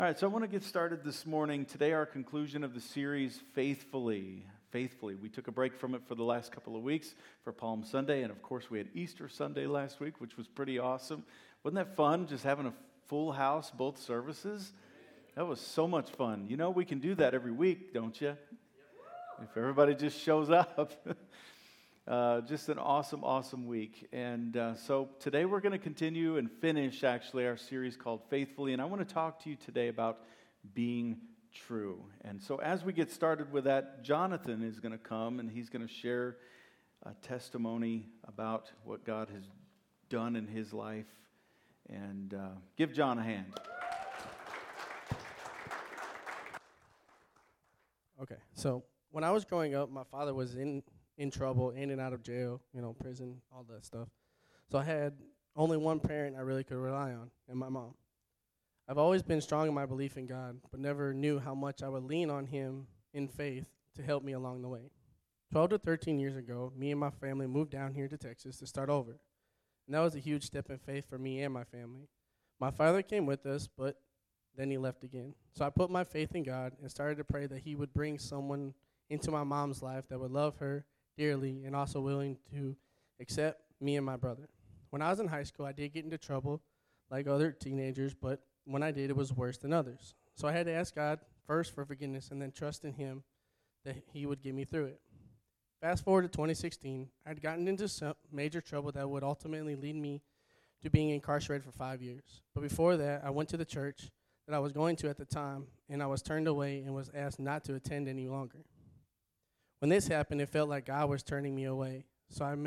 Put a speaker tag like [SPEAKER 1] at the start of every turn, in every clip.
[SPEAKER 1] All right, so I want to get started this morning. Today, our conclusion of the series, Faithfully. Faithfully. We took a break from it for the last couple of weeks for Palm Sunday, and of course, we had Easter Sunday last week, which was pretty awesome. Wasn't that fun, just having a full house, both services? That was so much fun. You know, we can do that every week, don't you? If everybody just shows up. Just an awesome week. And so today we're going to continue and finish, actually, our series called Faithfully. And I want to talk to you today about being true. And so as we get started with that, Jonathan is going to come and he's going to share a testimony about what God has done in his life. And give John a hand.
[SPEAKER 2] Okay, so when I was growing up, my father was in trouble, in and out of jail, prison, all that stuff. So I had only one parent I really could rely on, and my mom. I've always been strong in my belief in God, but never knew how much I would lean on Him in faith to help me along the way. 12 to 13 years ago, me and my family moved down here to Texas to start over. And that was a huge step in faith for me and my family. My father came with us, but then he left again. So I put my faith in God and started to pray that He would bring someone into my mom's life that would love her dearly and also willing to accept me and my brother. When I was in high school, I did get into trouble like other teenagers, but when I did, it was worse than others. So I had to ask God first for forgiveness and then trust in Him that He would get me through it. Fast forward to 2016, I'd gotten into some major trouble that would ultimately lead me to being incarcerated for 5 years. But before that, I went to the church that I was going to at the time, and I was turned away and was asked not to attend any longer. When this happened, it felt like God was turning me away. So my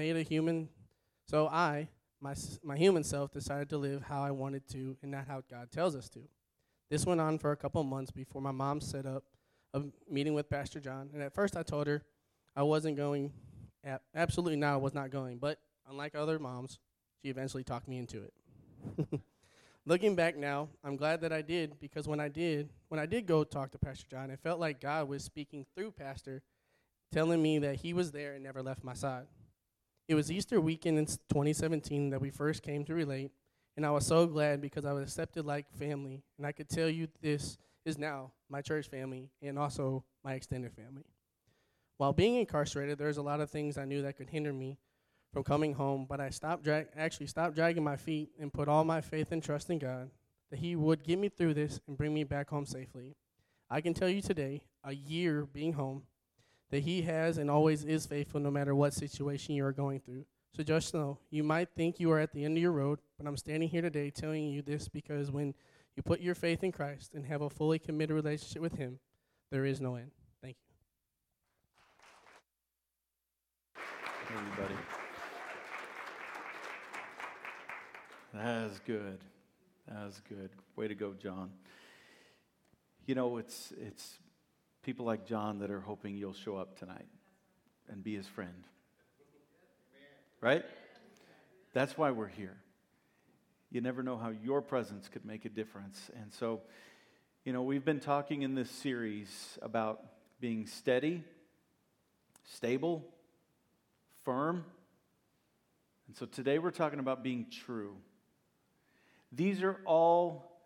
[SPEAKER 2] human self decided to live how I wanted to and not how God tells us to. This went on for a couple months before my mom set up a meeting with Pastor John. And at first I told her I wasn't going, absolutely not, I was not going. But unlike other moms, she eventually talked me into it. Looking back now, I'm glad that I did, because when I did go talk to Pastor John, it felt like God was speaking through Pastor, telling me that He was there and never left my side. It was Easter weekend in 2017 that we first came to Relate, and I was so glad because I was accepted like family, and I could tell you this is now my church family and also my extended family. While being incarcerated, there's a lot of things I knew that could hinder me from coming home, but I stopped dragging my feet and put all my faith and trust in God that He would get me through this and bring me back home safely. I can tell you today, a year being home, that He has and always is faithful no matter what situation you are going through. So just know, you might think you are at the end of your road, but I'm standing here today telling you this because when you put your faith in Christ and have a fully committed relationship with Him, there is no end. Thank you.
[SPEAKER 1] Everybody. That is good. That was good. Way to go, John. You know, it's people like John that are hoping you'll show up tonight and be his friend. Right? That's why we're here. You never know how your presence could make a difference. And so, we've been talking in this series about being steady, stable, firm. And so today we're talking about being true. These are all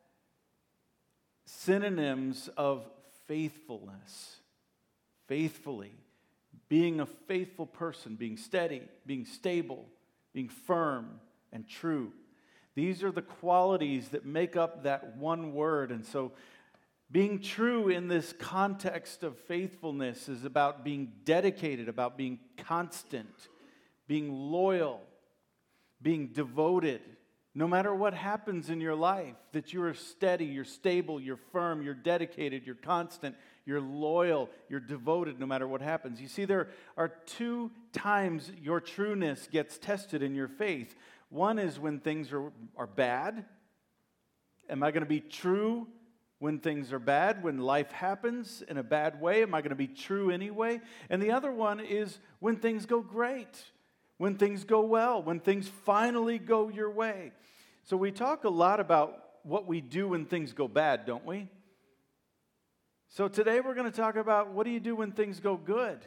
[SPEAKER 1] synonyms of faithfulness. Faithfully. Being a faithful person, being steady, being stable, being firm and true. These are the qualities that make up that one word. And so being true in this context of faithfulness is about being dedicated, about being constant, being loyal, being devoted. No matter what happens in your life, that you are steady, you're stable, you're firm, you're dedicated, you're constant, you're loyal, you're devoted no matter what happens. You see, there are two times your trueness gets tested in your faith. One is when things are bad. Am I going to be true when things are bad? When life happens in a bad way, am I going to be true anyway? And the other one is when things go great. When things go well, when things finally go your way. So we talk a lot about what we do when things go bad, don't we? So today we're going to talk about what do you do when things go good?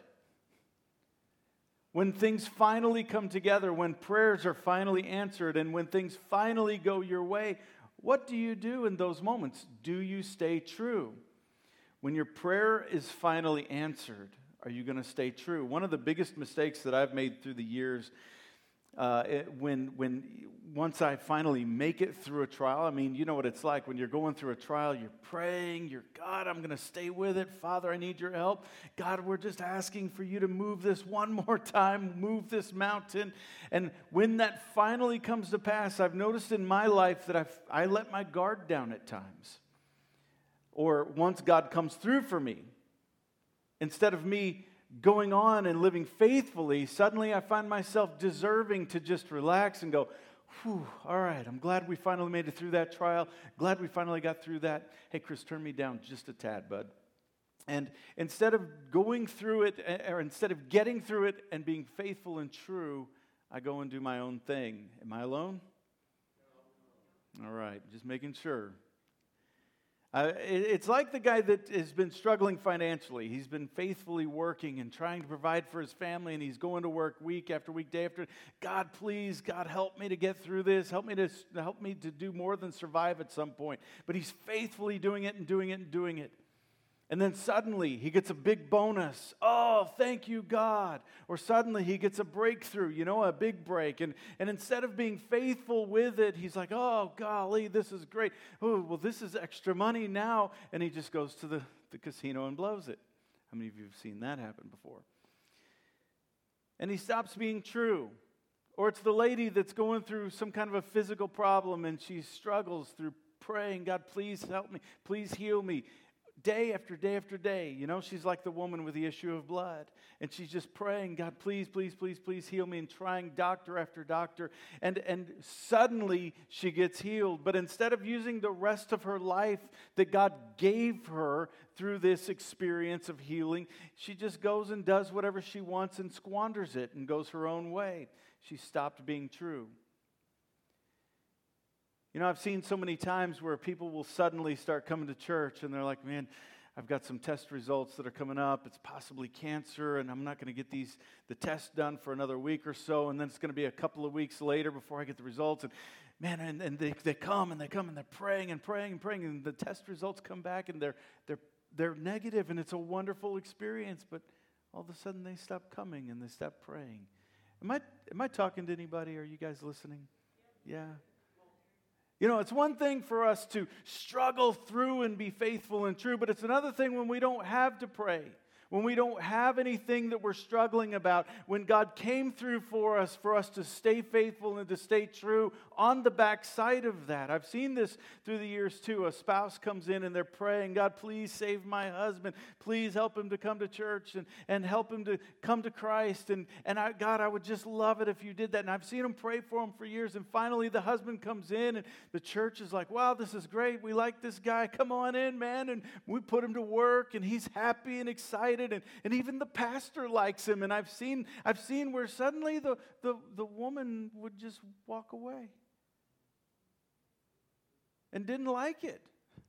[SPEAKER 1] When things finally come together, when prayers are finally answered, and when things finally go your way, What do you do in those moments? Do you stay true? When your prayer is finally answered, are you going to stay true? One of the biggest mistakes that I've made through the years, once I finally make it through a trial, I mean, you know what it's like when you're going through a trial, you're praying, God, I'm going to stay with it. Father, I need your help. God, we're just asking for you to move this one more time, move this mountain. And when that finally comes to pass, I've noticed in my life that I let my guard down at times. Or once God comes through for me, instead of me going on and living faithfully, suddenly I find myself deserving to just relax and go, whew, all right, I'm glad we finally made it through that trial. Glad we finally got through that. Hey, Chris, turn me down just a tad, bud. And instead of going through it, or instead of getting through it and being faithful and true, I go and do my own thing. Am I alone? All right, just making sure. It's like the guy that has been struggling financially. He's been faithfully working and trying to provide for his family, and he's going to work week after week, day after. God, please, God, help me to get through this. Help me to do more than survive at some point. But he's faithfully doing it and doing it and doing it. And then suddenly he gets a big bonus. Oh, thank you, God. Or suddenly he gets a breakthrough, a big break. And instead of being faithful with it, he's like, oh, golly, this is great. Oh, well, this is extra money now. And he just goes to the casino and blows it. How many of you have seen that happen before? And he stops being true. Or it's the lady that's going through some kind of a physical problem and she struggles through praying, God, please help me. Please heal me. Day after day after day, she's like the woman with the issue of blood. And she's just praying, God, please, please, please, please heal me, and trying doctor after doctor. And suddenly she gets healed. But instead of using the rest of her life that God gave her through this experience of healing, she just goes and does whatever she wants and squanders it and goes her own way. She stopped being true. I've seen so many times where people will suddenly start coming to church and they're like, man, I've got some test results that are coming up. It's possibly cancer, and I'm not going to get the test done for another week or so, and then it's going to be a couple of weeks later before I get the results. And man, and they come and they're praying and praying and praying, and the test results come back and they're negative, and it's a wonderful experience. But all of a sudden they stop coming and they stop praying. Am I talking to anybody? Are you guys listening? Yeah. It's one thing for us to struggle through and be faithful and true, but it's another thing when we don't have to pray, when we don't have anything that we're struggling about, when God came through for us to stay faithful and to stay true on the backside of that. I've seen this through the years too. A spouse comes in and they're praying, God, please save my husband. Please help him to come to church and help him to come to Christ. And God, I would just love it if you did that. And I've seen them pray for him for years. And finally the husband comes in and the church is like, wow, this is great. We like this guy. Come on in, man. And we put him to work and he's happy and excited. And even the pastor likes him. And I've seen where suddenly the woman would just walk away and didn't like it.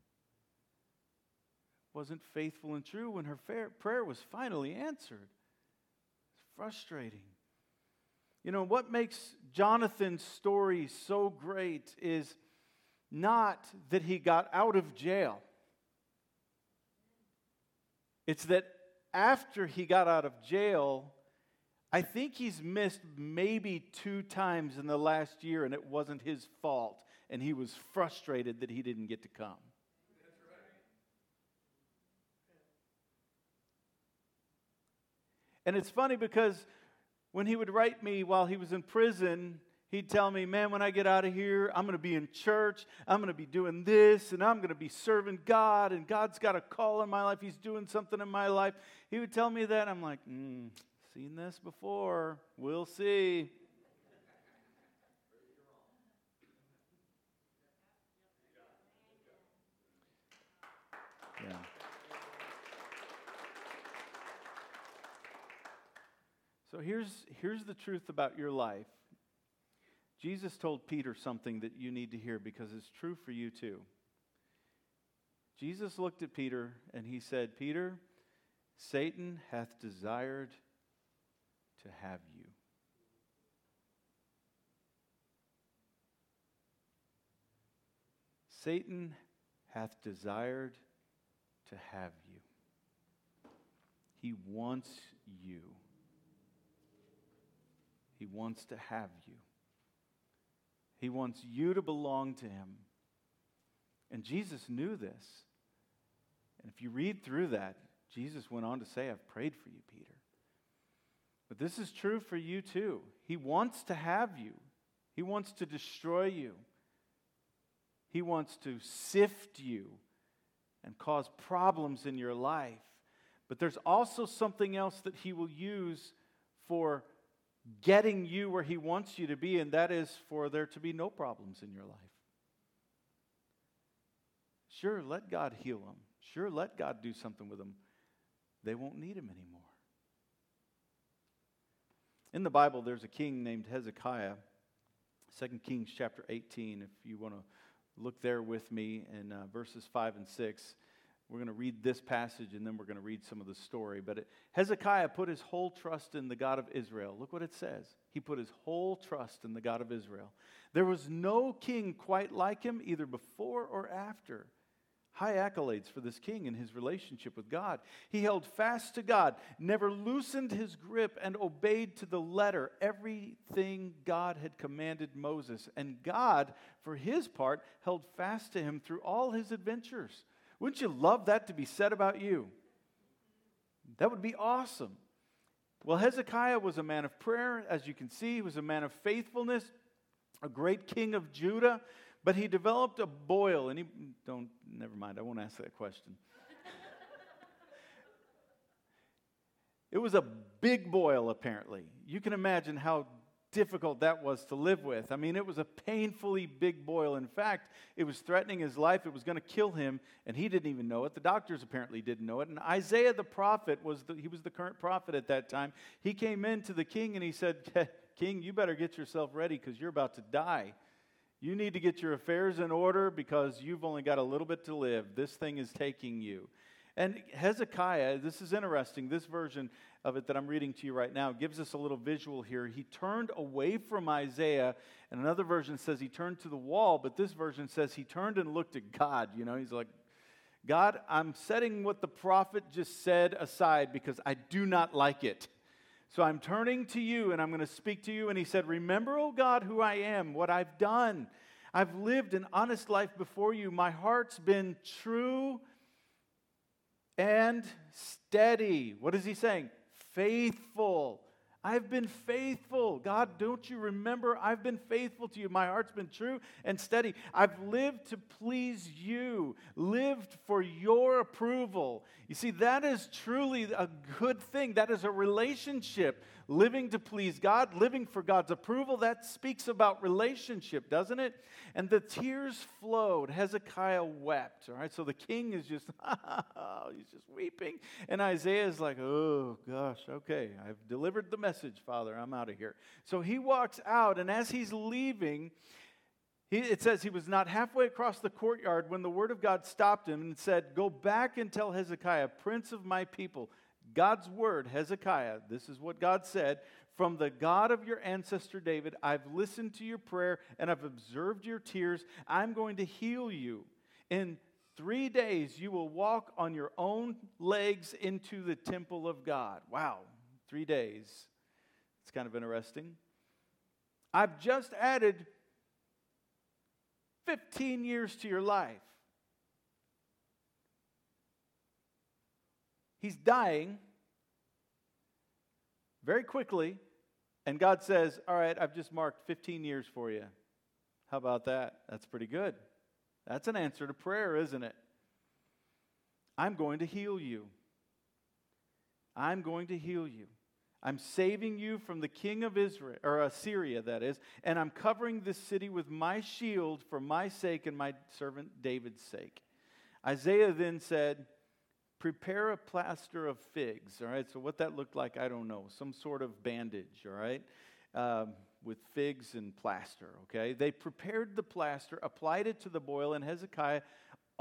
[SPEAKER 1] Wasn't faithful and true when her prayer was finally answered. It's frustrating. What makes Jonathan's story so great is not that he got out of jail. It's that after he got out of jail, I think he's missed maybe 2 times in the last year, and it wasn't his fault. And he was frustrated that he didn't get to come. That's right. And it's funny because when he would write me while he was in prison, he'd tell me, man, when I get out of here, I'm going to be in church, I'm going to be doing this, and I'm going to be serving God, and God's got a call in my life, He's doing something in my life. He would tell me that, I'm like, seen this before, we'll see. Yeah. So here's the truth about your life. Jesus told Peter something that you need to hear because it's true for you too. Jesus looked at Peter and he said, Peter, Satan hath desired to have you. Satan hath desired to have you. He wants you. He wants to have you. He wants you to belong to him. And Jesus knew this. And if you read through that, Jesus went on to say, I've prayed for you, Peter. But this is true for you too. He wants to have you. He wants to destroy you. He wants to sift you and cause problems in your life. But there's also something else that he will use for getting you where he wants you to be, and that is for there to be no problems in your life. Sure, let God heal them. Sure, let God do something with them. They won't need him anymore. In the Bible, there's a king named Hezekiah. 2 Kings chapter 18, if you want to look there with me in verses 5 and 6. We're going to read this passage and then we're going to read some of the story. But Hezekiah put his whole trust in the God of Israel. Look what it says. He put his whole trust in the God of Israel. There was no king quite like him, either before or after. High accolades for this king and his relationship with God. He held fast to God, never loosened his grip, and obeyed to the letter everything God had commanded Moses. And God, for his part, held fast to him through all his adventures. Wouldn't you love that to be said about you? That would be awesome. Well, Hezekiah was a man of prayer. As you can see, he was a man of faithfulness, a great king of Judah. But he developed a boil, and never mind, I won't ask that question. It was a big boil, apparently. You can imagine how difficult that was to live with. I mean, it was a painfully big boil. In fact, it was threatening his life. It was going to kill him, and he didn't even know it. The doctors apparently didn't know it. And Isaiah the prophet, he was the current prophet at that time. He came in to the king, and he said, King, you better get yourself ready because you're about to die. You need to get your affairs in order because you've only got a little bit to live. This thing is taking you. And Hezekiah, this is interesting, this version of it that I'm reading to you right now gives us a little visual here. He turned away from Isaiah, and another version says he turned to the wall, but this version says he turned and looked at God. You know, he's like, God, I'm setting what the prophet just said aside because I do not like it. So I'm turning to you and I'm going to speak to you. And he said, remember, O God, who I am, what I've done. I've lived an honest life before you. My heart's been true and steady. What is he saying? Faithful. I've been faithful. God, don't you remember? I've been faithful to you. My heart's been true and steady. I've lived to please you, lived for your approval. You see, that is truly a good thing. That is a relationship. Living to please God, living for God's approval, that speaks about relationship, doesn't it? And the tears flowed. Hezekiah wept. All right, so the king is just, he's just weeping. And Isaiah is like, oh gosh, okay, I've delivered the message, Father, I'm out of here. So he walks out, and as he's leaving, it says he was not halfway across the courtyard when the word of God stopped him and said, go back and tell Hezekiah, prince of my people, God's word, Hezekiah, this is what God said, from the God of your ancestor David, I've listened to your prayer and I've observed your tears. I'm going to heal you. In 3 days, you will walk on your own legs into the temple of God. Wow, 3 days. It's kind of interesting. I've just added 15 years to your life. He's dying very quickly, and God says, all right, I've just marked 15 years for you. How about that? That's pretty good. That's an answer to prayer, isn't it? I'm going to heal you. I'm going to heal you. I'm saving you from the king of Israel, or Assyria, that is, and I'm covering this city with my shield for my sake and my servant David's sake. Isaiah then said, prepare a plaster of figs, all right? So what that looked like, I don't know. Some sort of bandage, all right? With figs and plaster, okay? They prepared the plaster, applied it to the boil, and Hezekiah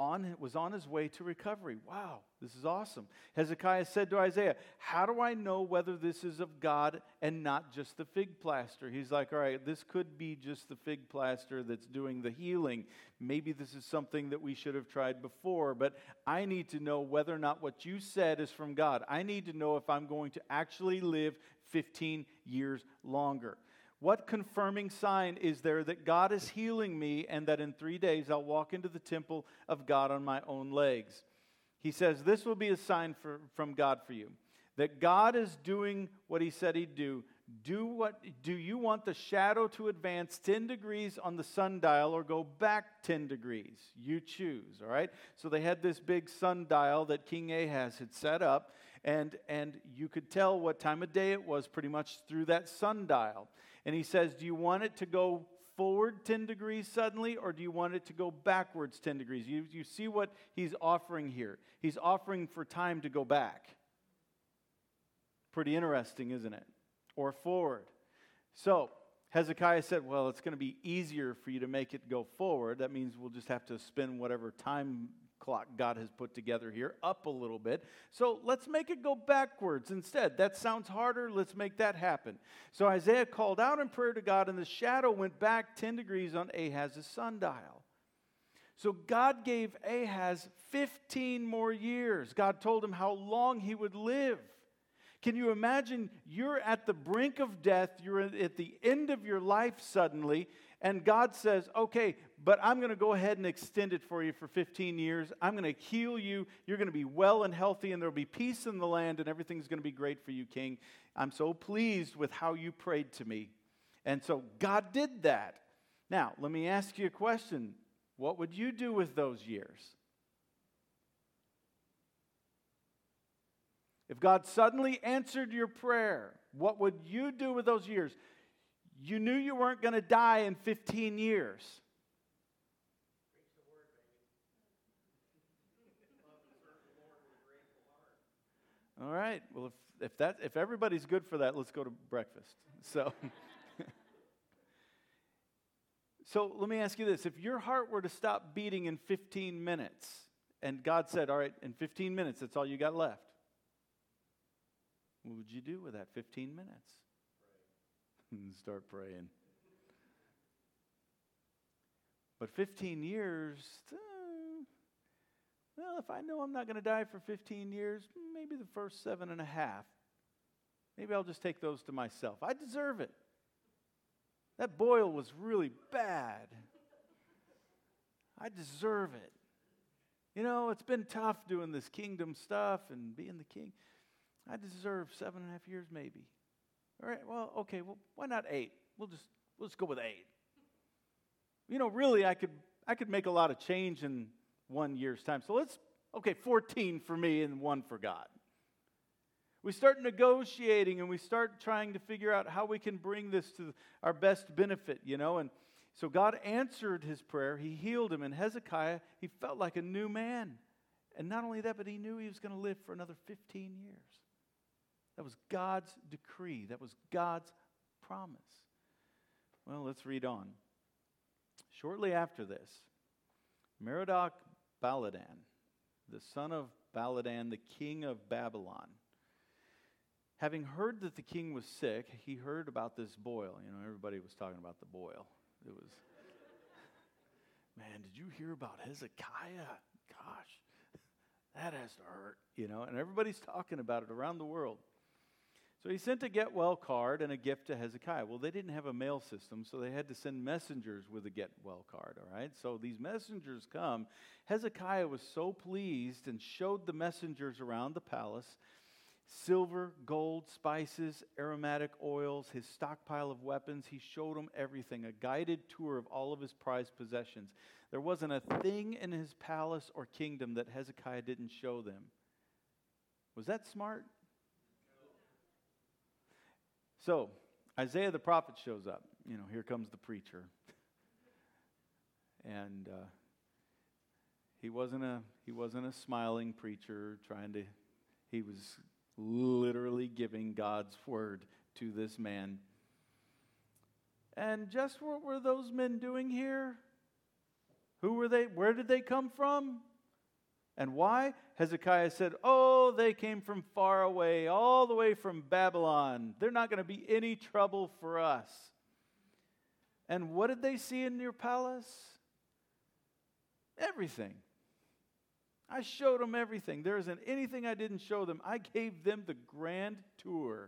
[SPEAKER 1] was on his way to recovery. Wow, this is awesome. Hezekiah said to Isaiah, how do I know whether this is of God and not just the fig plaster? He's like, all right, this could be just the fig plaster that's doing the healing. Maybe this is something that we should have tried before, but I need to know whether or not what you said is from God. I need to know if I'm going to actually live 15 years longer. What confirming sign is there that God is healing me and that in 3 days I'll walk into the temple of God on my own legs? He says this will be a sign from God for you, that God is doing what he said he'd do. Do you want the shadow to advance 10 degrees on the sundial or go back 10 degrees? You choose, all right? So they had this big sundial that King Ahaz had set up, and you could tell what time of day it was pretty much through that sundial. And he says, do you want it to go forward 10 degrees suddenly, or do you want it to go backwards 10 degrees? You see what he's offering here. He's offering for time to go back. Pretty interesting, isn't it? Or forward. So Hezekiah said, well, it's going to be easier for you to make it go forward. That means we'll just have to spin whatever time clock God has put together here up a little bit. So let's make it go backwards instead. That sounds harder. Let's make that happen. So Isaiah called out in prayer to God, and the shadow went back 10 degrees on Ahaz's sundial. So God gave Ahaz 15 more years. God told him how long he would live. Can you imagine you're at the brink of death, you're at the end of your life suddenly, and God says, okay, but I'm going to go ahead and extend it for you for 15 years. I'm going to heal you. You're going to be well and healthy, and there will be peace in the land, and everything's going to be great for you, King. I'm so pleased with how you prayed to me. And so God did that. Now, let me ask you a question. What would you do with those years? If God suddenly answered your prayer, what would you do with those years? You knew you weren't going to die in 15 years. All right. Well, if everybody's good for that, let's go to breakfast. So let me ask you this. If your heart were to stop beating in 15 minutes, and God said, all right, in 15 minutes, that's all you got left, what would you do with that 15 minutes? Start praying. But 15 years, well, if I know I'm not going to die for 15 years, maybe the first 7.5. Maybe I'll just take those to myself. I deserve it. That boil was really bad. I deserve it. You know, it's been tough doing this kingdom stuff and being the king. I deserve 7.5 years maybe. All right, well, okay, well, why not 8? We'll just go with 8. You know, really, I could make a lot of change in 1 year's time. So 14 for me and 1 for God. We start negotiating and we start trying to figure out how we can bring this to our best benefit, you know. And so God answered his prayer. He healed him. And Hezekiah, he felt like a new man. And not only that, but he knew he was going to live for another 15 years. That was God's decree. That was God's promise. Well, let's read on. Shortly after this, Merodach-Baladan, the son of Baladan, the king of Babylon, having heard that the king was sick, he heard about this boil. You know, everybody was talking about the boil. It was, man, did you hear about Hezekiah? Gosh, that has to hurt, you know. And everybody's talking about it around the world. So he sent a get well card and a gift to Hezekiah. Well, they didn't have a mail system, so they had to send messengers with a get well card, all right? So these messengers come. Hezekiah was so pleased and showed the messengers around the palace silver, gold, spices, aromatic oils, his stockpile of weapons. He showed them everything, a guided tour of all of his prized possessions. There wasn't a thing in his palace or kingdom that Hezekiah didn't show them. Was that smart? So, Isaiah the prophet shows up. You know, here comes the preacher. And he wasn't a smiling preacher he was literally giving God's word to this man. And just what were those men doing here? Who were they? Where did they come from? And why? Hezekiah said, oh, they came from far away, all the way from Babylon. They're not going to be any trouble for us. And what did they see in your palace? Everything. I showed them everything. There isn't anything I didn't show them. I gave them the grand tour.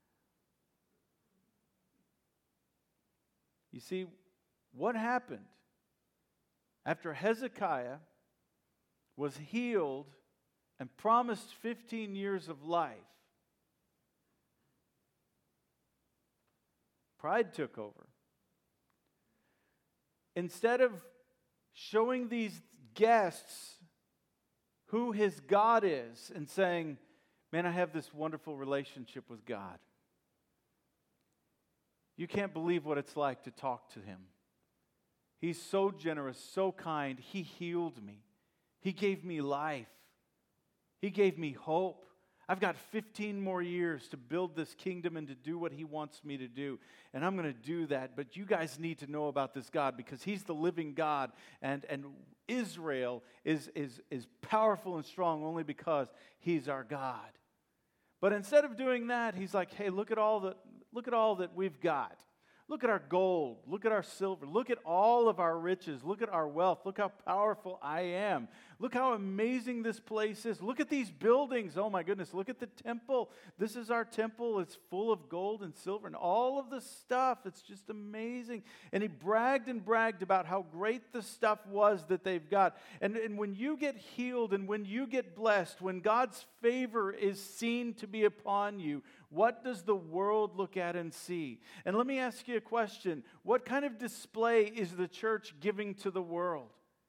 [SPEAKER 1] You see, what happened after Hezekiah was healed and promised 15 years of life? Pride took over. Instead of showing these guests who his God is and saying, man, I have this wonderful relationship with God. You can't believe what it's like to talk to him. He's so generous, so kind. He healed me. He gave me life. He gave me hope. I've got 15 more years to build this kingdom and to do what he wants me to do. And I'm going to do that. But you guys need to know about this God because he's the living God. And Israel is powerful and strong only because he's our God. But instead of doing that, he's like, hey, look at all that we've got. Look at our gold. Look at our silver. Look at all of our riches. Look at our wealth. Look how powerful I am. Look how amazing this place is. Look at these buildings. Oh my goodness. Look at the temple. This is our temple. It's full of gold and silver and all of the stuff. It's just amazing. And he bragged and bragged about how great the stuff was that they've got. And when you get healed and when you get blessed, when God's favor is seen to be upon you, what does the world look at and see? And let me ask you a question. What kind of display is the church giving to the world?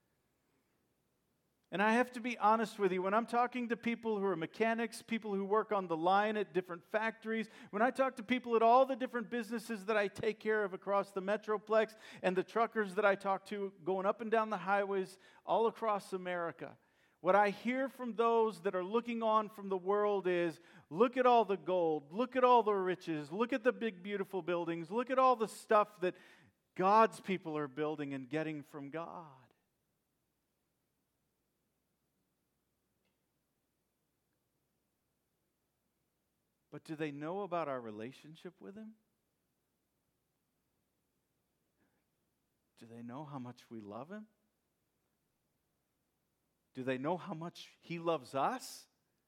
[SPEAKER 1] And I have to be honest with you. When I'm talking to people who are mechanics, people who work on the line at different factories, when I talk to people at all the different businesses that I take care of across the Metroplex and the truckers that I talk to going up and down the highways all across America, what I hear from those that are looking on from the world is, look at all the gold, look at all the riches, look at the big, beautiful buildings, look at all the stuff that God's people are building and getting from God. But do they know about our relationship with Him? Do they know how much we love Him? Do they know how much He loves us?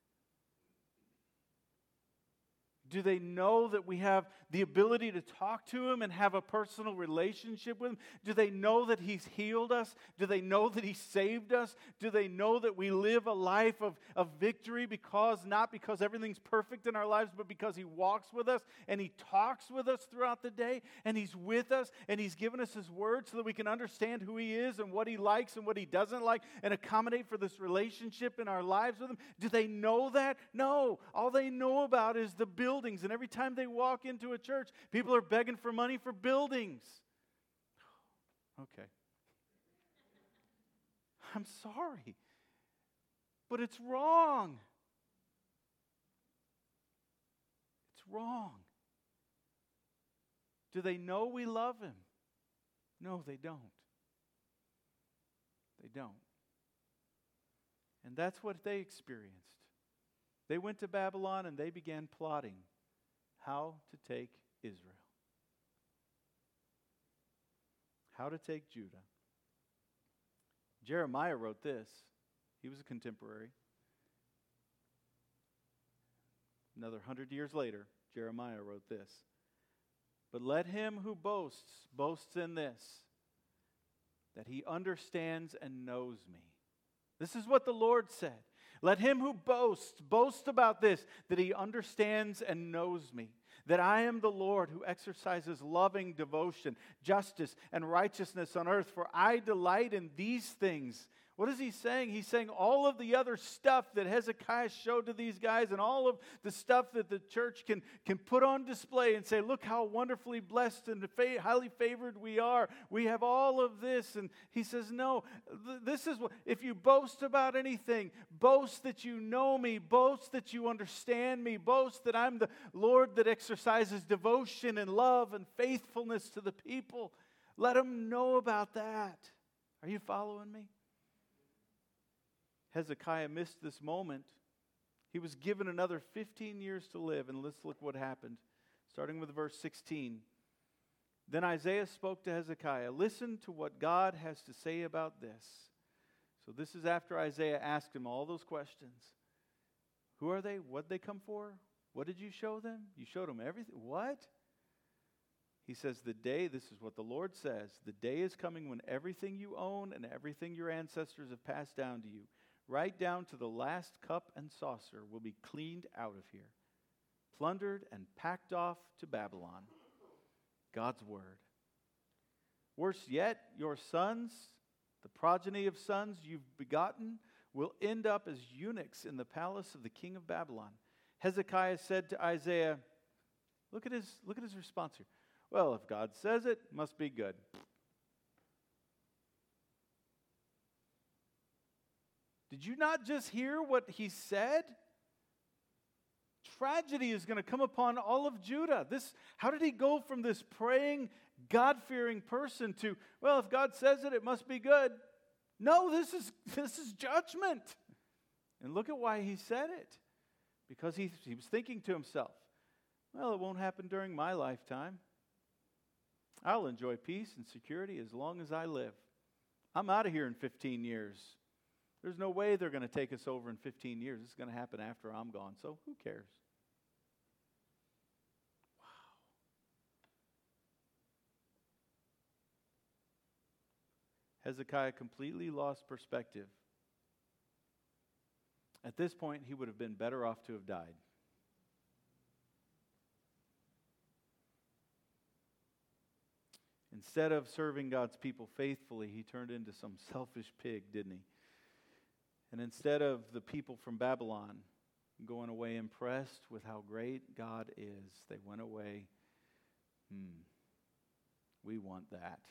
[SPEAKER 1] Do they know that we have the ability to talk to Him and have a personal relationship with Him? Do they know that He's healed us? Do they know that He saved us? Do they know that we live a life of victory not because everything's perfect in our lives, but because He walks with us and He talks with us throughout the day and He's with us and He's given us His Word so that we can understand who He is and what He likes and what He doesn't like and accommodate for this relationship in our lives with Him? Do they know that? No. All they know about is the buildings. And every time they walk into a church, people are begging for money for buildings. Okay. I'm sorry. But it's wrong. It's wrong. Do they know we love Him? No, they don't. They don't. And that's what they experienced. They went to Babylon and they began plotting how to take Israel. How to take Judah. Jeremiah wrote this. He was a contemporary. Another 100 years later, Jeremiah wrote this. But let him who boasts in this, that he understands and knows me. This is what the Lord said. Let him who boast about this, that he understands and knows me, that I am the Lord who exercises loving devotion, justice, and righteousness on earth, for I delight in these things. What is he saying? He's saying all of the other stuff that Hezekiah showed to these guys and all of the stuff that the church can put on display and say, look how wonderfully blessed and highly favored we are. We have all of this. And he says, no, this is what, if you boast about anything, boast that you know me, boast that you understand me, boast that I'm the Lord that exercises devotion and love and faithfulness to the people. Let them know about that. Are you following me? Hezekiah missed this moment. He was given another 15 years to live, and let's look what happened. Starting with verse 16. Then Isaiah spoke to Hezekiah, "Listen to what God has to say about this." So this is after Isaiah asked him all those questions. Who are they? What did they come for? What did you show them? You showed them everything. What? He says, this is what the Lord says, "The day is coming when everything you own and everything your ancestors have passed down to you, right down to the last cup and saucer, will be cleaned out of here, plundered and packed off to Babylon." God's word. "Worse yet, your sons, the progeny of sons you've begotten, will end up as eunuchs in the palace of the king of Babylon." Hezekiah said to Isaiah, look at his response here. "Well, if God says it, must be good." Did you not just hear what he said? Tragedy is going to come upon all of Judah. How did he go from this praying, God-fearing person to, well, if God says it, it must be good? No, this is judgment. And look at why he said it. Because he was thinking to himself, well, it won't happen during my lifetime. I'll enjoy peace and security as long as I live. I'm out of here in 15 years. There's no way they're going to take us over in 15 years. It's going to happen after I'm gone, so who cares? Wow. Hezekiah completely lost perspective. At this point, he would have been better off to have died. Instead of serving God's people faithfully, he turned into some selfish pig, didn't he? And instead of the people from Babylon going away impressed with how great God is, they went away, we want that.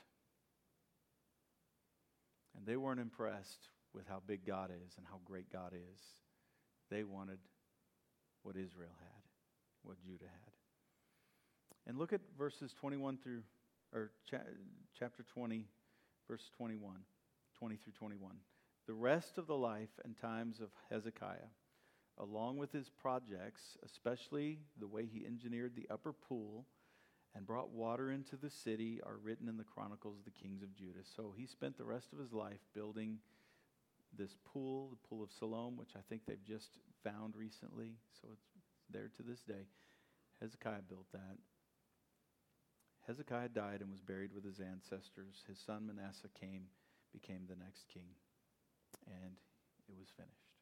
[SPEAKER 1] And they weren't impressed with how big God is and how great God is. They wanted what Israel had, what Judah had. And look at verses 21 through, chapter 20, verse 21, 20 through 21. "The rest of the life and times of Hezekiah, along with his projects, especially the way he engineered the upper pool and brought water into the city, are written in the Chronicles of the Kings of Judah." So he spent the rest of his life building this pool, the Pool of Siloam, which I think they've just found recently, so it's there to this day. Hezekiah built that. Hezekiah died and was buried with his ancestors. His son Manasseh became the next king, and it was finished.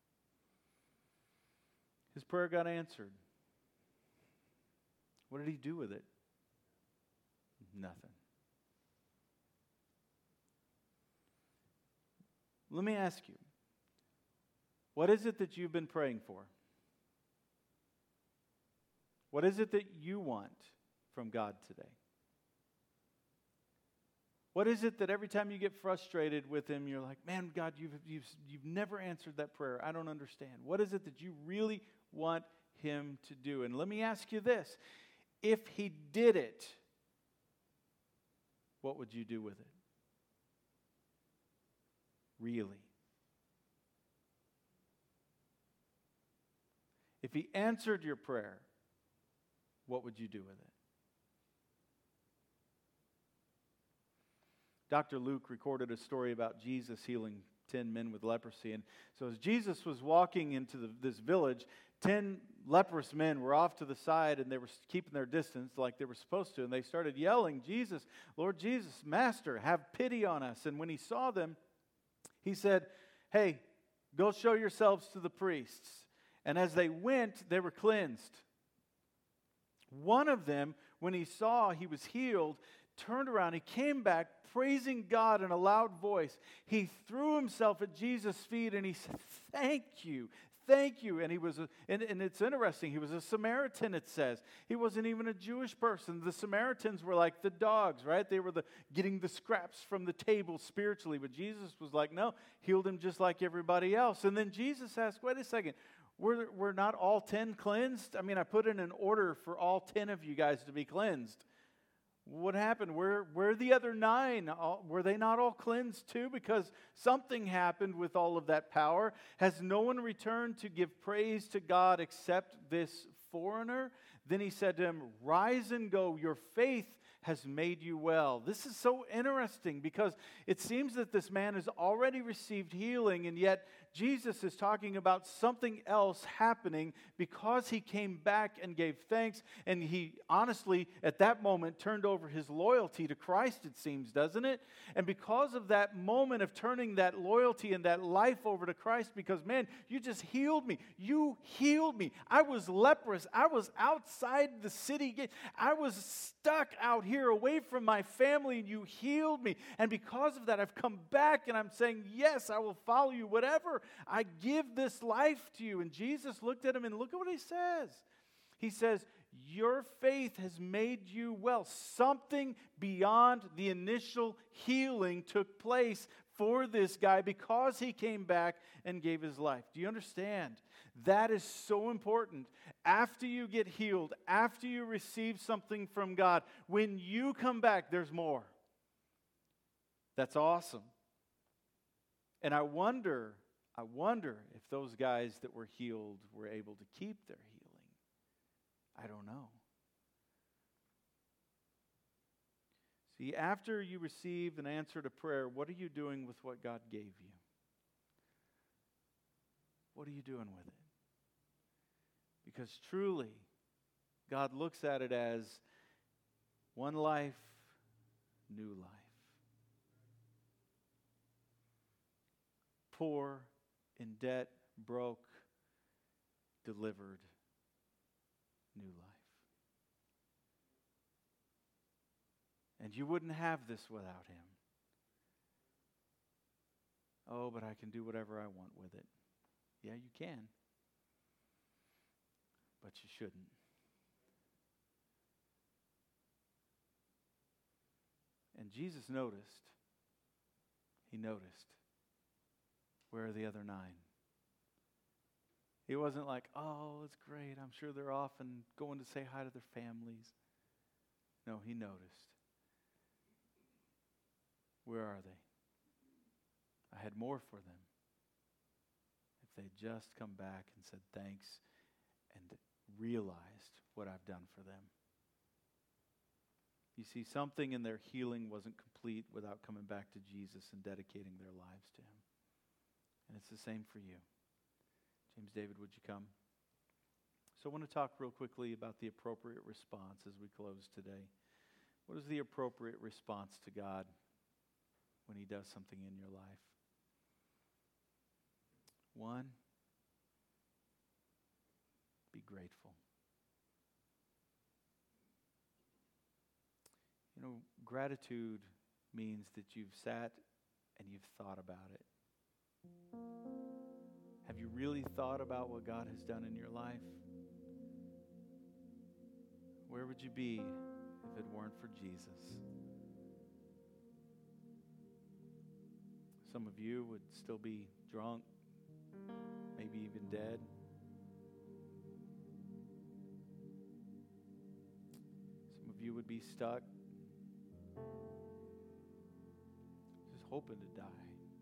[SPEAKER 1] His prayer got answered. What did he do with it? Nothing. Let me ask you, what is it that you've been praying for? What is it that you want from God today? What is it that every time you get frustrated with Him, you're like, man, God, you've never answered that prayer. I don't understand. What is it that you really want Him to do? And let me ask you this. If He did it, what would you do with it? Really? If He answered your prayer, what would you do with it? Dr. Luke recorded a story about Jesus healing 10 men with leprosy. And so as Jesus was walking into this village, 10 leprous men were off to the side and they were keeping their distance like they were supposed to. And they started yelling, "Jesus, Lord Jesus, Master, have pity on us." And when He saw them, He said, "Hey, go show yourselves to the priests." And as they went, they were cleansed. One of them, when he saw he was healed, turned around. He came back praising God in a loud voice. He threw himself at Jesus' feet and he said, "Thank you. Thank you." And and it's interesting. He was a Samaritan, it says. He wasn't even a Jewish person. The Samaritans were like the dogs, right? They were getting the scraps from the table spiritually. But Jesus was like, no, healed him just like everybody else. And then Jesus asked, wait a second, we're not all 10 cleansed? I mean, I put in an order for all 10 of you guys to be cleansed. What happened? Where are the other 9? Were they not all cleansed too? Because something happened with all of that power. Has no one returned to give praise to God except this foreigner? Then he said to him, rise and go. Your faith has made you well. This is so interesting because it seems that this man has already received healing, and yet Jesus is talking about something else happening because he came back and gave thanks, and he honestly, at that moment, turned over his loyalty to Christ, it seems, doesn't it? And because of that moment of turning that loyalty and that life over to Christ, because, man, you just healed me. You healed me. I was leprous. I was outside the city gate. I was stuck out here away from my family, and you healed me. And because of that, I've come back, and I'm saying, yes, I will follow you, whatever. I give this life to you. And Jesus looked at him, and look at what he says. He says, your faith has made you well. Something beyond the initial healing took place for this guy because he came back and gave his life. Do you understand? That is so important. After you get healed, after you receive something from God, when you come back, there's more. That's awesome. And I wonder if those guys that were healed were able to keep their healing. I don't know. See, after you receive an answer to prayer, what are you doing with what God gave you? What are you doing with it? Because truly, God looks at it as one life, new life. Poor, in debt, broke, delivered, new life. And you wouldn't have this without him. Oh, but I can do whatever I want with it. Yeah, you can. But you shouldn't. And Jesus noticed. He noticed. Where are the other 9? He wasn't like, oh, it's great. I'm sure they're off and going to say hi to their families. No, he noticed. Where are they? I had more for them. If they'd just come back and said thanks and realized what I've done for them. You see, something in their healing wasn't complete without coming back to Jesus and dedicating their lives to him. And it's the same for you. James David, would you come? So I want to talk real quickly about the appropriate response as we close today. What is the appropriate response to God when he does something in your life? 1, be grateful. You know, gratitude means that you've sat and you've thought about it. Have you really thought about what God has done in your life? Where would you be if it weren't for Jesus? Some of you would still be drunk, maybe even dead. Some of you would be stuck, just hoping to die.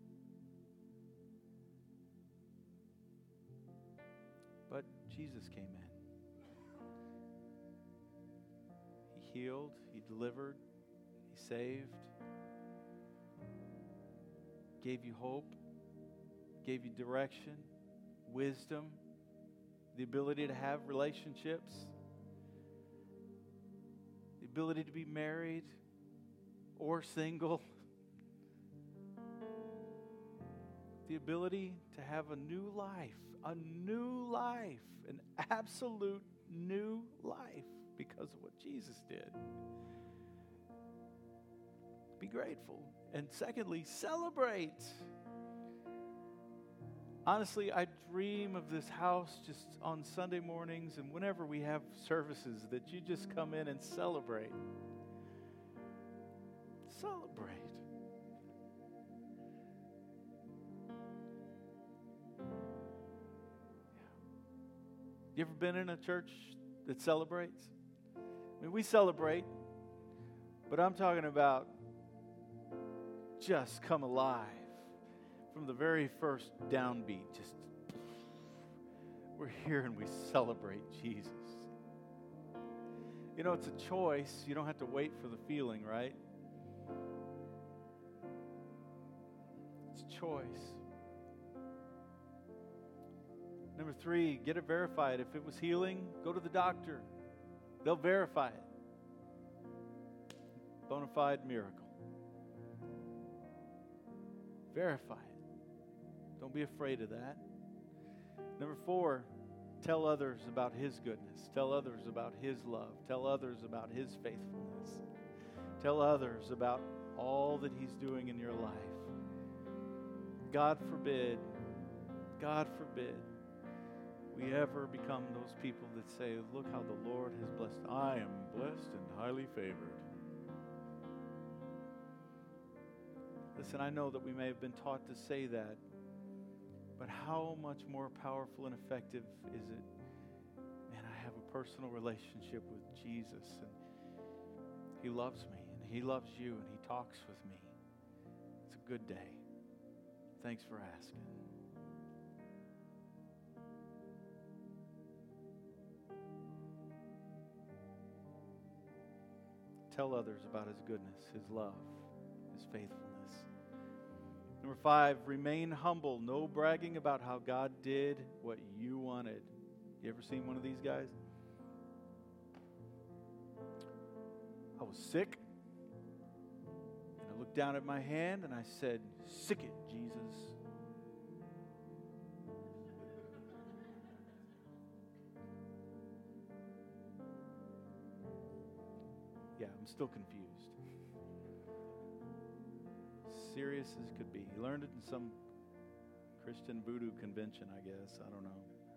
[SPEAKER 1] But Jesus came in. He healed, he delivered, he saved, gave you hope, gave you direction, wisdom, the ability to have relationships, the ability to be married or single, the ability to have a new life, an absolute new life because of what Jesus did. Be grateful. And secondly, celebrate. Honestly, I dream of this house just on Sunday mornings and whenever we have services that you just come in and celebrate. Celebrate. You ever been in a church that celebrates? I mean, we celebrate. But I'm talking about just come alive from the very first downbeat. Just we're here and we celebrate Jesus. You know, it's a choice. You don't have to wait for the feeling, right? It's a choice. Number 3, get it verified. If it was healing, go to the doctor. They'll verify it. Bona fide miracle. Verify it. Don't be afraid of that. Number 4, tell others about His goodness. Tell others about His love. Tell others about His faithfulness. Tell others about all that He's doing in your life. God forbid we ever become those people that say, look how the Lord has blessed. I am blessed and highly favored. Listen, I know that we may have been taught to say that, but how much more powerful and effective is it? Man, I have a personal relationship with Jesus, and He loves me, and He loves you, and He talks with me. It's a good day. Thanks for asking. Tell others about His goodness, His love, His faithfulness. Number 5, remain humble. No bragging about how God did what you wanted. You ever seen one of these guys? I was sick, and I looked down at my hand and I said, "Sick it, Jesus." Yeah, I'm still confused. Serious as could be. He learned it in some Christian voodoo convention, I guess. I don't know.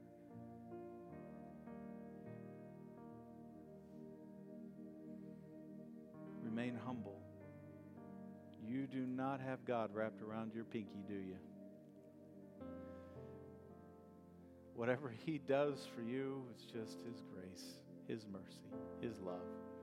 [SPEAKER 1] Remain humble. You do not have God wrapped around your pinky, do you? Whatever He does for you, it's just His grace, His mercy, His love.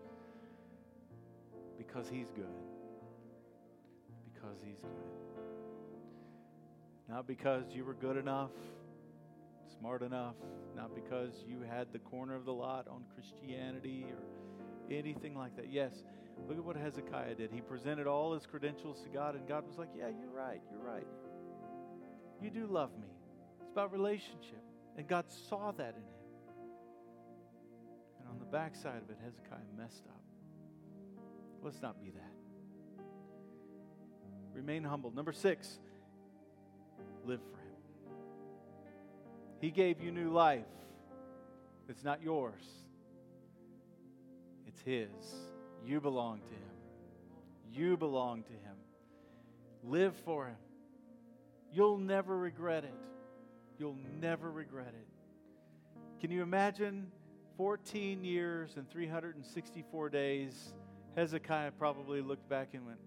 [SPEAKER 1] Because He's good. Because He's good. Not because you were good enough, smart enough, not because you had the corner of the lot on Christianity or anything like that. Yes, look at what Hezekiah did. He presented all his credentials to God, and God was like, yeah, you're right. You do love me. It's about relationship. And God saw that in him. And on the backside of it, Hezekiah messed up. Let's not be that. Remain humble. Number 6, live for Him. He gave you new life. It's not yours. It's His. You belong to Him. You belong to Him. Live for Him. You'll never regret it. You'll never regret it. Can you imagine 14 years and 364 days? Hezekiah probably looked back and went,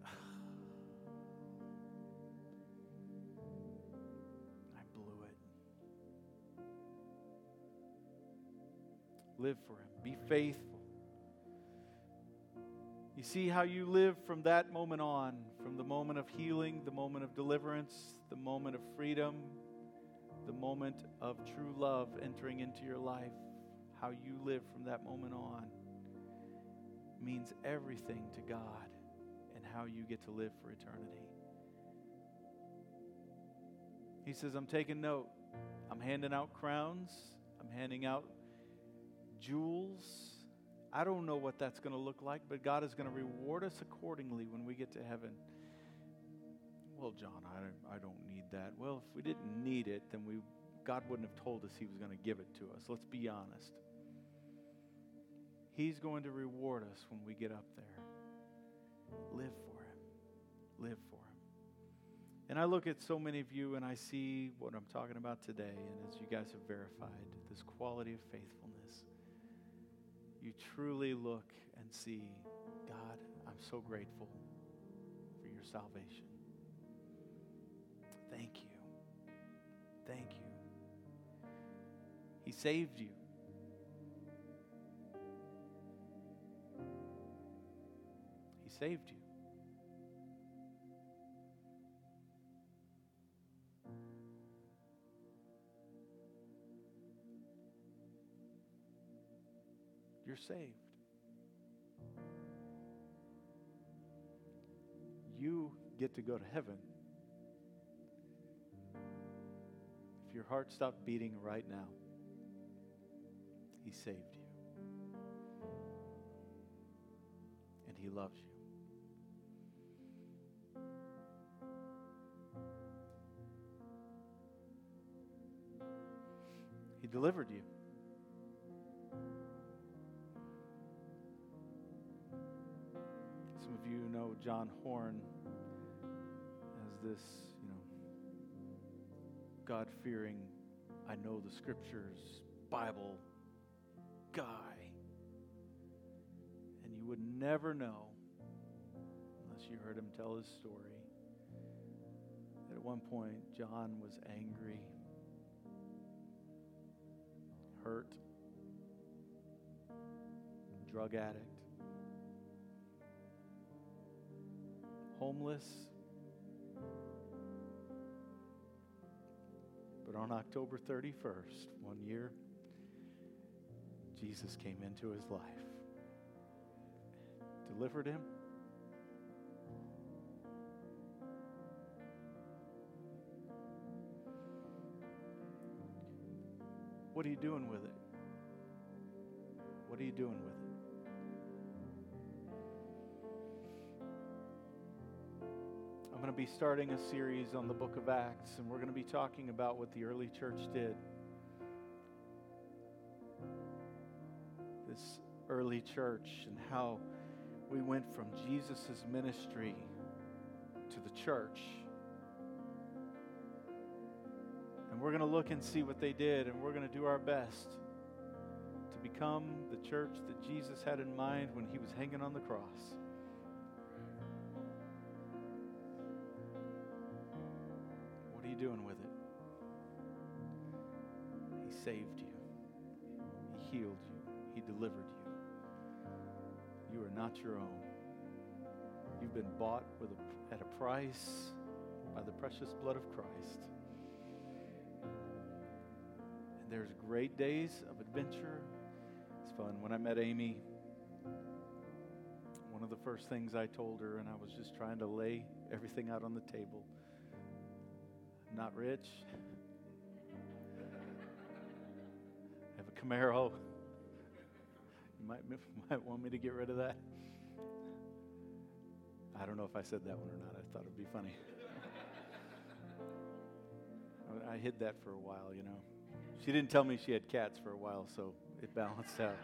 [SPEAKER 1] I blew it. Live for Him. Be faithful. You see how you live from that moment on, from the moment of healing, the moment of deliverance, the moment of freedom, the moment of true love entering into your life. How you live from that moment on means everything to God and how you get to live for eternity. He says, I'm taking note. I'm handing out crowns. I'm handing out jewels. I don't know what that's going to look like, but God is going to reward us accordingly when we get to heaven. Well, John, I don't need that. Well, if we didn't need it, then God wouldn't have told us He was going to give it to us. Let's be honest. He's going to reward us when we get up there. Live for Him. Live for Him. And I look at so many of you and I see what I'm talking about today, and as you guys have verified, this quality of faithfulness. You truly look and see, God, I'm so grateful for your salvation. Thank you. Thank you. He saved you. He saved you. You're saved. You get to go to heaven. If your heart stopped beating right now, He saved you. And He loves you. He delivered you. Some of you know John Horn as this, God-fearing, I know the scriptures, Bible guy. And you would never know, unless you heard him tell his story, that at one point John was angry, hurt, drug addict, homeless. But on October 31st, one year, Jesus came into his life, delivered him, what are you doing with it? What are you doing with it? I'm going to be starting a series on the book of Acts, and we're going to be talking about what the early church did. This early church and how we went from Jesus' ministry to the church. And we're going to look and see what they did, and we're going to do our best to become the church that Jesus had in mind when He was hanging on the cross. What are you doing with it? He saved you. He healed you. He delivered you. You are not your own. You've been bought at a price by the precious blood of Christ. And there's great days of adventure. It's fun. When I met Amy, one of the first things I told her, and I was just trying to lay everything out on the table. I'm not rich. I have a Camaro. You might want me to get rid of that. I don't know if I said that one or not. I thought it would be funny. I hid that for a while, She didn't tell me she had cats for a while, so it balanced out.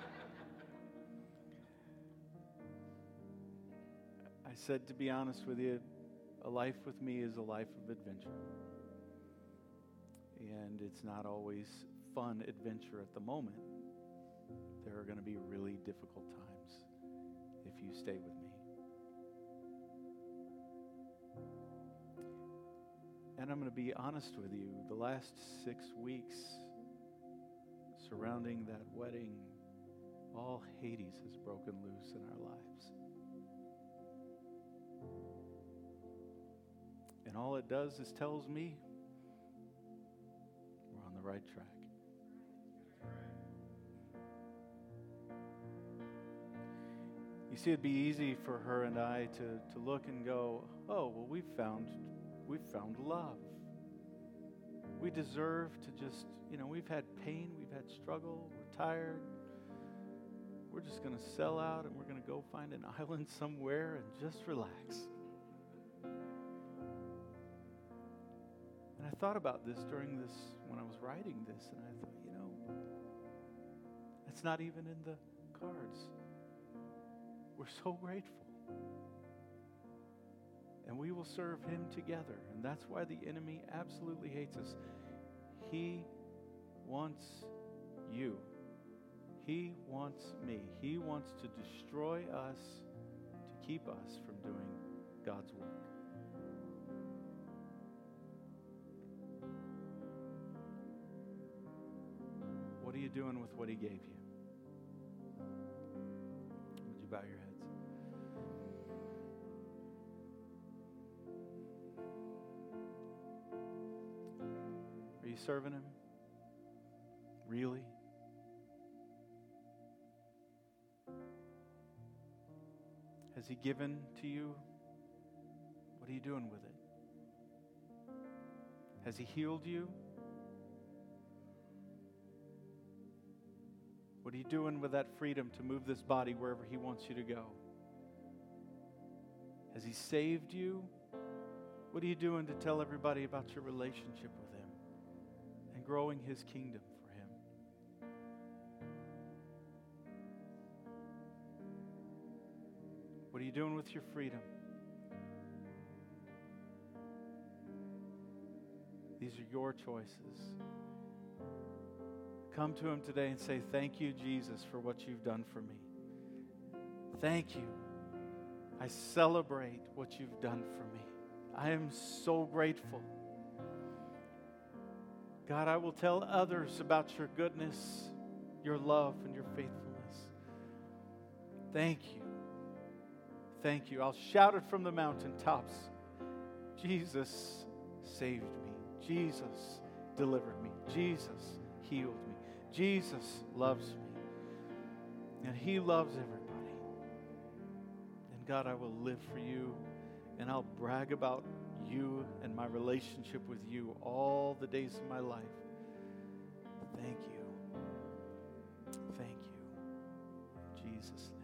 [SPEAKER 1] I said, to be honest with you, a life with me is a life of adventure. And it's not always fun adventure at the moment. There are going to be really difficult times if you stay with me. And I'm going to be honest with you, the last 6 weeks surrounding that wedding, all Hades has broken loose in our lives. And all it does is tells me we're on the right track. You see, it'd be easy for her and I to look and go, oh, well, we've found love. We deserve to just, we've had pain, we've had struggle, we're tired. We're just going to sell out and we're going to go find an island somewhere and just relax. And I thought about this when I was writing this, and I thought, that's not even in the cards. We're so grateful. And we will serve Him together. And that's why the enemy absolutely hates us. He wants you. He wants me. He wants to destroy us to keep us from doing God's work. What are you doing with what He gave you? Would you bow your heads? serving Him? Really? Has He given to you? What are you doing with it? Has He healed you? What are you doing with that freedom to move this body wherever He wants you to go? Has He saved you? What are you doing to tell everybody about your relationship with Him and growing His kingdom for Him? What are you doing with your freedom? These are your choices. Come to Him today and say, thank you, Jesus, for what you've done for me. Thank you. I celebrate what you've done for me. I am so grateful. God, I will tell others about your goodness, your love, and your faithfulness. Thank you. Thank you. I'll shout it from the mountaintops. Jesus saved me. Jesus delivered me. Jesus healed me. Jesus loves me. And He loves everybody. And God, I will live for you. And I'll brag about you and my relationship with you all the days of my life. Thank you. Thank you. In Jesus' name.